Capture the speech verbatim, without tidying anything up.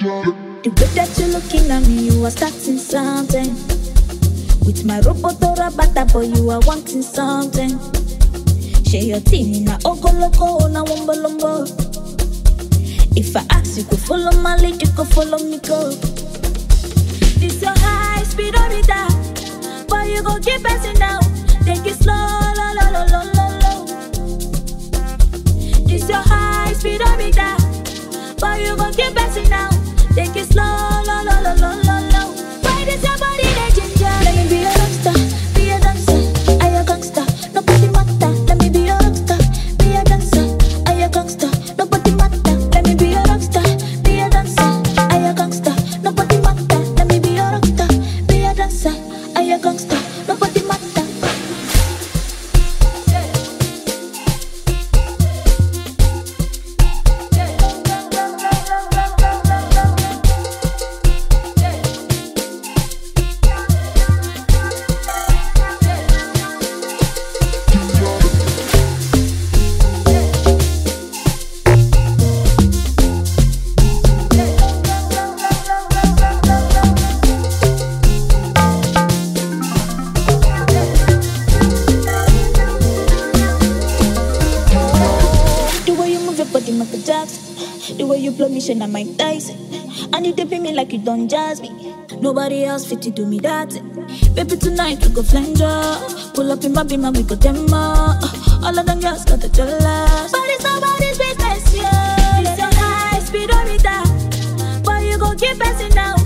The way that you're looking at me, you are starting something. With my robotora bata, boy, you are wanting something. Share your team in a ogoloko na wombolombo. If I ask you, go follow my lead, you go follow me, go. This your high speed on it, but you go keep passing down. Take it slow, low, low, low, low, low, low. This your high speed on it, but you go keep passing down. Take it slow, low, low, low, low, low, low. Why does your body get ginger? Let me be a rockstar, be a dancer, I a gangster. Nobody matter. Let me be a rockstar, be a dancer, I a gangster. Nobody matter. Let me be a rockstar, be a dancer, I a gangster. Nobody matter. Let me be a rockstar, be a dancer, I a gangster. Nobody matter. The way you blow me, shine on my thighs. And you dipping me like you done jazz me. Nobody else fit to do me that. Baby, tonight we go flanger. Pull up in my beam and we go demo. All of them girls got the jealous. But it's nobody's business, yeah. It's a high speed on it, but you go keep passing down.